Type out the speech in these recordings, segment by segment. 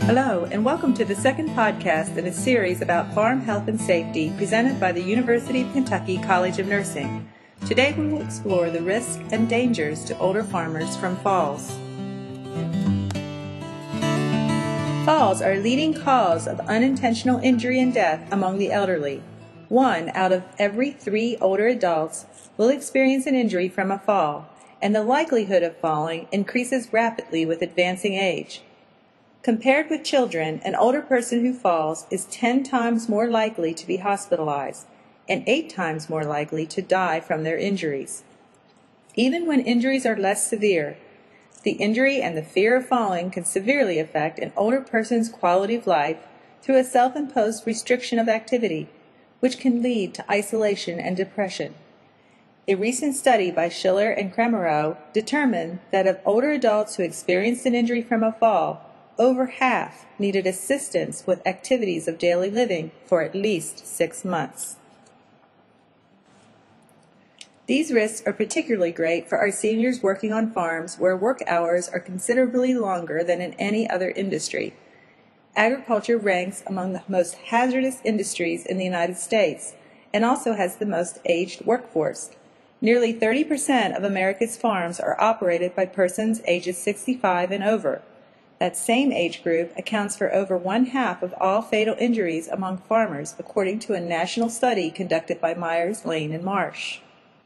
Hello, and welcome to the second podcast in a series about farm health and safety presented by the University of Kentucky College of Nursing. Today we will explore the risks and dangers to older farmers from falls. Falls are a leading cause of unintentional injury and death among the elderly. 1 out of every 3 older adults will experience an injury from a fall, and the likelihood of falling increases rapidly with advancing age. Compared with children, an older person who falls is 10 times more likely to be hospitalized and 8 times more likely to die from their injuries. Even when injuries are less severe, the injury and the fear of falling can severely affect an older person's quality of life through a self-imposed restriction of activity, which can lead to isolation and depression. A recent study by Schiller and Cremerow determined that of older adults who experienced an injury from a fall, over half needed assistance with activities of daily living for at least 6 months. These risks are particularly great for our seniors working on farms where work hours are considerably longer than in any other industry. Agriculture ranks among the most hazardous industries in the United States and also has the most aged workforce. Nearly 30% of America's farms are operated by persons ages 65 and over. That same age group accounts for over 1/2 of all fatal injuries among farmers, according to a national study conducted by Myers, Lane, and Marsh.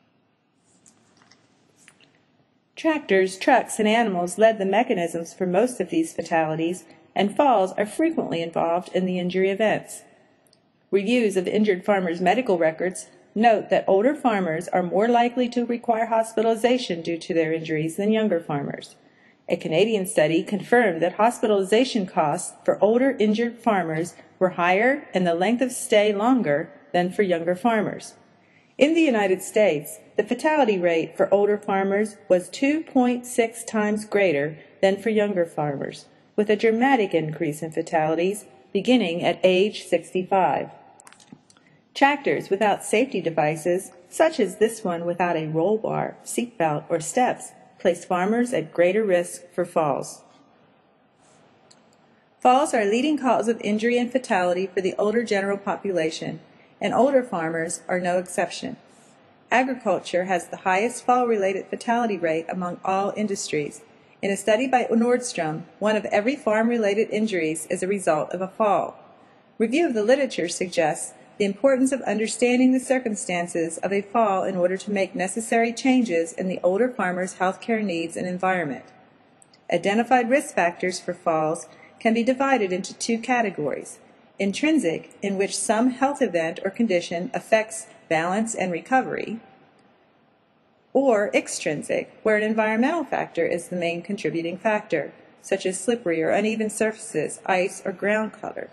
Tractors, trucks, and animals led the mechanisms for most of these fatalities, and falls are frequently involved in the injury events. Reviews of injured farmers' medical records note that older farmers are more likely to require hospitalization due to their injuries than younger farmers. A Canadian study confirmed that hospitalization costs for older injured farmers were higher and the length of stay longer than for younger farmers. In the United States, the fatality rate for older farmers was 2.6 times greater than for younger farmers, with a dramatic increase in fatalities beginning at age 65. Tractors without safety devices, such as this one without a roll bar, seatbelt, or steps, place farmers at greater risk for falls. Falls are a leading cause of injury and fatality for the older general population, and older farmers are no exception. Agriculture has the highest fall-related fatality rate among all industries. In a study by Nordstrom, 1 of every farm-related injuries is a result of a fall. Review of the literature suggests the importance of understanding the circumstances of a fall in order to make necessary changes in the older farmer's healthcare needs and environment. Identified risk factors for falls can be divided into 2 categories: intrinsic, in which some health event or condition affects balance and recovery, or extrinsic, where an environmental factor is the main contributing factor, such as slippery or uneven surfaces, ice, or ground cover.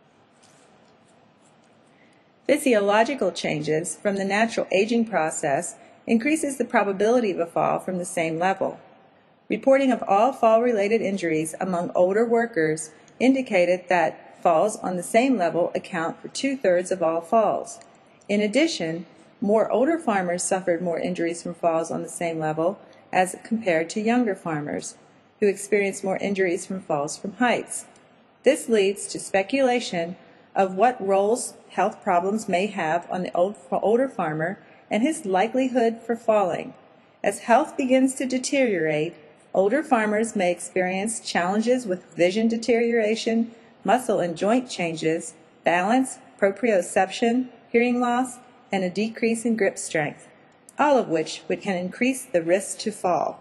Physiological changes from the natural aging process increases the probability of a fall from the same level. Reporting of all fall-related injuries among older workers indicated that falls on the same level account for 2/3 of all falls. In addition, more older farmers suffered more injuries from falls on the same level as compared to younger farmers, who experienced more injuries from falls from heights. This leads to speculation of what roles health problems may have on the older farmer and his likelihood for falling. As health begins to deteriorate, older farmers may experience challenges with vision deterioration, muscle and joint changes, balance, proprioception, hearing loss, and a decrease in grip strength, all of which can increase the risk to fall.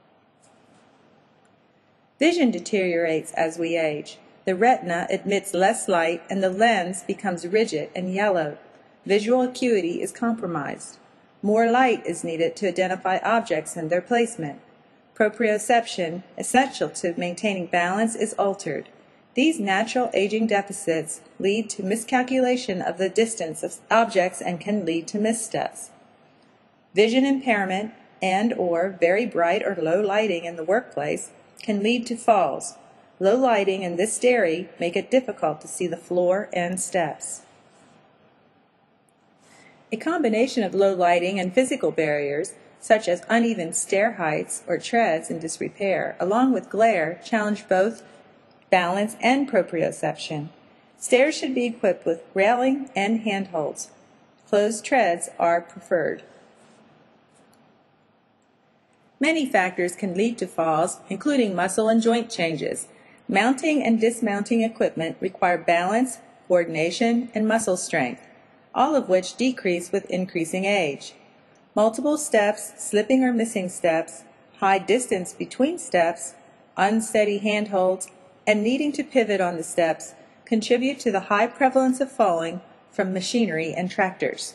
Vision deteriorates as we age. The retina emits less light and the lens becomes rigid and yellowed. Visual acuity is compromised. More light is needed to identify objects and their placement. Proprioception, essential to maintaining balance, is altered. These natural aging deficits lead to miscalculation of the distance of objects and can lead to missteps. Vision impairment and/or very bright or low lighting in the workplace can lead to falls. Low lighting and this dairy make it difficult to see the floor and steps. A combination of low lighting and physical barriers, such as uneven stair heights or treads in disrepair, along with glare, challenge both balance, and proprioception. Stairs should be equipped with railing and handholds. Closed treads are preferred. Many factors can lead to falls, including muscle and joint changes. Mounting and dismounting equipment require balance, coordination, and muscle strength, all of which decrease with increasing age. Multiple steps, slipping or missing steps, high distance between steps, unsteady handholds, and needing to pivot on the steps contribute to the high prevalence of falling from machinery and tractors.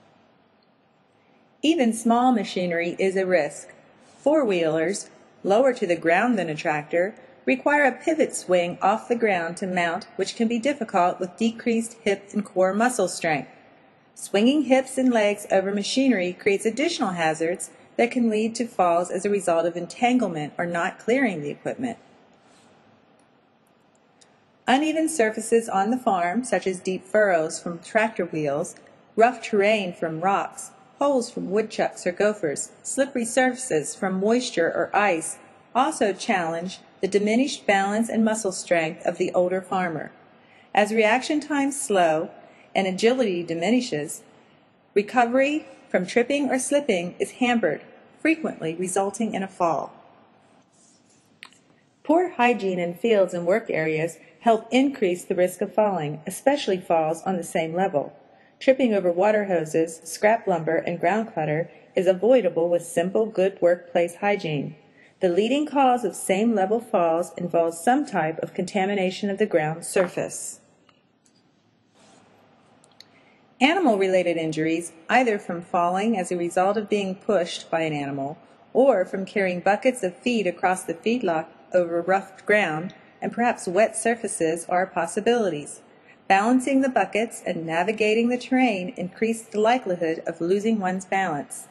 Even small machinery is a risk. Four-wheelers, lower to the ground than a tractor, require a pivot swing off the ground to mount, which can be difficult with decreased hip and core muscle strength. Swinging hips and legs over machinery creates additional hazards that can lead to falls as a result of entanglement or not clearing the equipment. Uneven surfaces on the farm, such as deep furrows from tractor wheels, rough terrain from rocks, holes from woodchucks or gophers, slippery surfaces from moisture or ice, also challenge the diminished balance and muscle strength of the older farmer. As reaction times slow and agility diminishes, recovery from tripping or slipping is hampered, frequently resulting in a fall. Poor hygiene in fields and work areas help increase the risk of falling, especially falls on the same level. Tripping over water hoses, scrap lumber, and ground clutter is avoidable with simple, good workplace hygiene. The leading cause of same-level falls involves some type of contamination of the ground surface. Animal-related injuries, either from falling as a result of being pushed by an animal or from carrying buckets of feed across the feedlot over rough ground and perhaps wet surfaces, are possibilities. Balancing the buckets and navigating the terrain increase the likelihood of losing one's balance.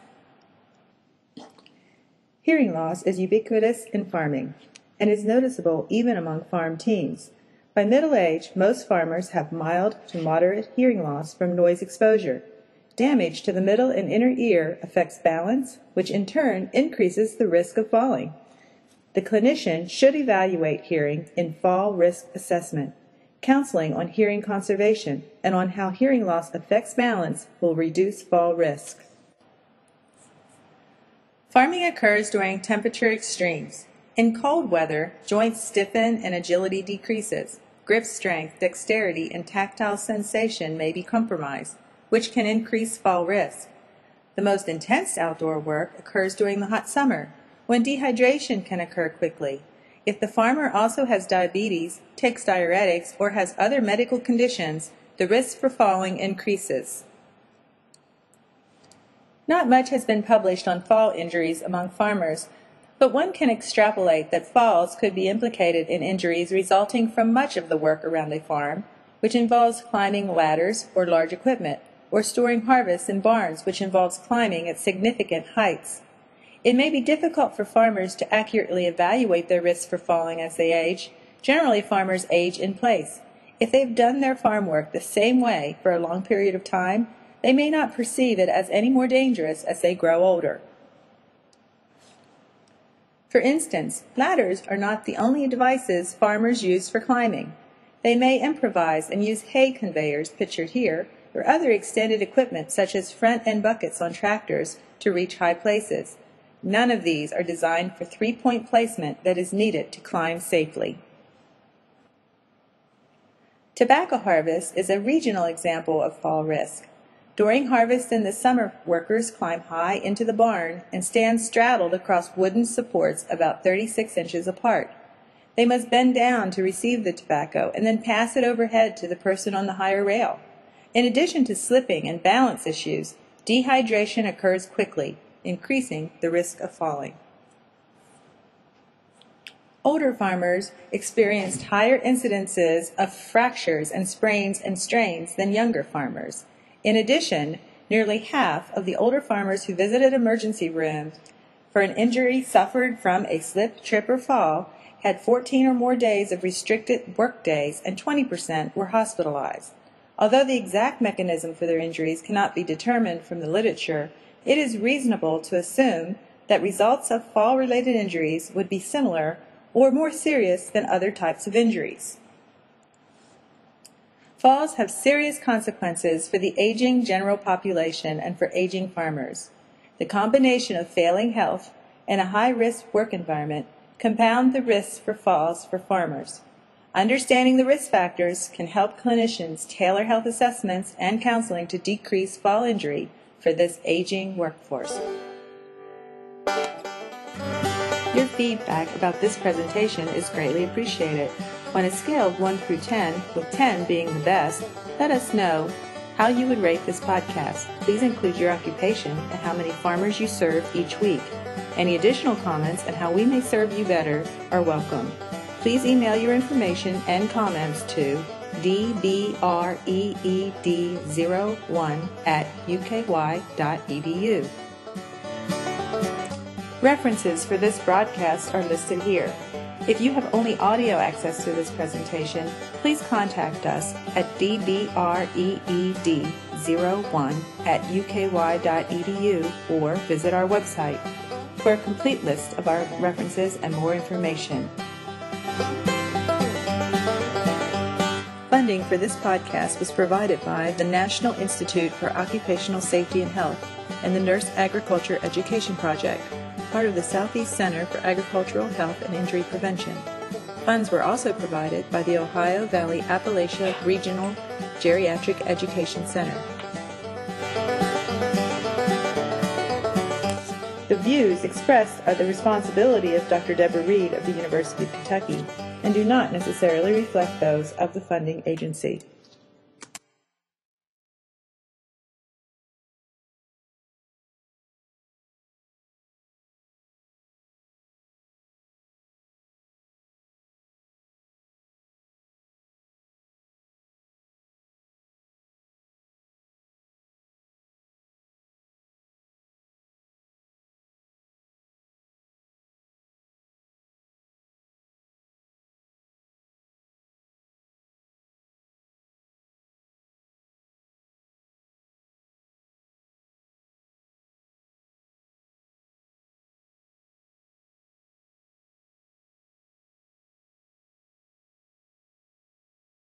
Hearing loss is ubiquitous in farming and is noticeable even among farm teens. By middle age, most farmers have mild to moderate hearing loss from noise exposure. Damage to the middle and inner ear affects balance, which in turn increases the risk of falling. The clinician should evaluate hearing in fall risk assessment. Counseling on hearing conservation and on how hearing loss affects balance will reduce fall risk. Farming occurs during temperature extremes. In cold weather, joints stiffen and agility decreases. Grip strength, dexterity, and tactile sensation may be compromised, which can increase fall risk. The most intense outdoor work occurs during the hot summer, when dehydration can occur quickly. If the farmer also has diabetes, takes diuretics, or has other medical conditions, the risk for falling increases. Not much has been published on fall injuries among farmers, but one can extrapolate that falls could be implicated in injuries resulting from much of the work around a farm, which involves climbing ladders or large equipment, or storing harvests in barns, which involves climbing at significant heights. It may be difficult for farmers to accurately evaluate their risks for falling as they age. Generally, farmers age in place. If they've done their farm work the same way for a long period of time, they may not perceive it as any more dangerous as they grow older. For instance, ladders are not the only devices farmers use for climbing. They may improvise and use hay conveyors, pictured here, or other extended equipment such as front-end buckets on tractors to reach high places. None of these are designed for three-point placement that is needed to climb safely. Tobacco harvest is a regional example of fall risk. During harvest in the summer, workers climb high into the barn and stand straddled across wooden supports about 36 inches apart. They must bend down to receive the tobacco and then pass it overhead to the person on the higher rail. In addition to slipping and balance issues, dehydration occurs quickly, increasing the risk of falling. Older farmers experienced higher incidences of fractures and sprains and strains than younger farmers. In addition, nearly half of the older farmers who visited emergency rooms for an injury suffered from a slip, trip, or fall had 14 or more days of restricted work days, and 20% were hospitalized. Although the exact mechanism for their injuries cannot be determined from the literature, it is reasonable to assume that results of fall-related injuries would be similar or more serious than other types of injuries. Falls have serious consequences for the aging general population and for aging farmers. The combination of failing health and a high-risk work environment compound the risks for falls for farmers. Understanding the risk factors can help clinicians tailor health assessments and counseling to decrease fall injury for this aging workforce. Your feedback about this presentation is greatly appreciated. On a scale of 1 through 10, with 10 being the best, let us know how you would rate this podcast. Please include your occupation and how many farmers you serve each week. Any additional comments and how we may serve you better are welcome. Please email your information and comments to dbreed01@uky.edu. References for this broadcast are listed here. If you have only audio access to this presentation, please contact us at dbreed01@uky.edu or visit our website for a complete list of our references and more information. Funding for this podcast was provided by the National Institute for Occupational Safety and Health and the Nurse Agriculture Education Project, part of the Southeast Center for Agricultural Health and Injury Prevention. Funds were also provided by the Ohio Valley Appalachia Regional Geriatric Education Center. The views expressed are the responsibility of Dr. Deborah Reed of the University of Kentucky and do not necessarily reflect those of the funding agency.